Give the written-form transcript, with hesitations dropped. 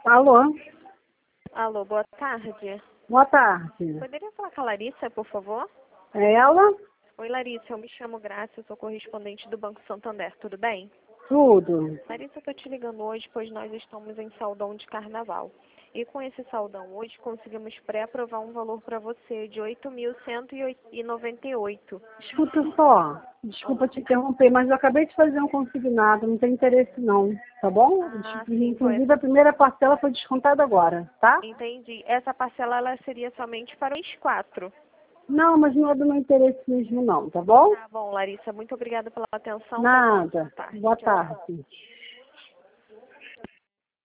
Alô? Alô, boa tarde. Boa tarde. Poderia falar com a Larissa, por favor? É ela? Oi, Larissa, eu me chamo Graça, eu sou correspondente do Banco Santander, tudo bem? Tudo. Larissa, eu estou te ligando hoje, pois nós estamos em saldão de carnaval. E com esse saldão hoje, conseguimos pré-aprovar um valor para você de 8.198. Escuta só. Desculpa te interromper, mas eu acabei de fazer um consignado, não tem interesse não, tá bom? Sim, Inclusive a primeira parcela foi descontada agora, tá? entendi. Essa parcela ela seria somente para os 4. Não, mas não é do meu interesse mesmo não, tá bom? Tá bom, Larissa, muito obrigada pela atenção. Nada. Boa tarde. Boa Tchau, tchau. tarde.